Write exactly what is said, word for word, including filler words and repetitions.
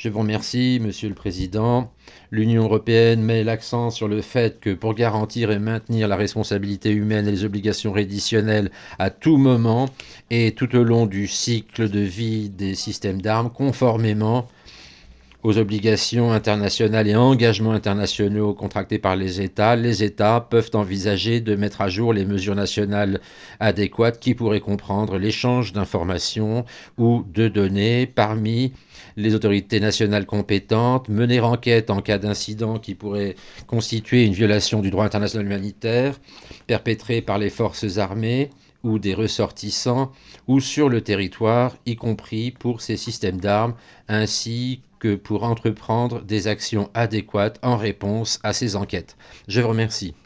Je vous remercie, Monsieur le Président. L'Union européenne met l'accent sur le fait que pour garantir et maintenir la responsabilité humaine et les obligations réditionnelles à tout moment et tout au long du cycle de vie des systèmes d'armes, conformément aux obligations internationales et engagements internationaux contractés par les États, les États peuvent envisager de mettre à jour les mesures nationales adéquates qui pourraient comprendre l'échange d'informations ou de données parmi les autorités nationales compétentes, mener enquête en cas d'incident qui pourrait constituer une violation du droit international humanitaire perpétré par les forces armées ou des ressortissants ou sur le territoire, y compris pour ces systèmes d'armes, ainsi que pour entreprendre des actions adéquates en réponse à ces enquêtes. Je vous remercie.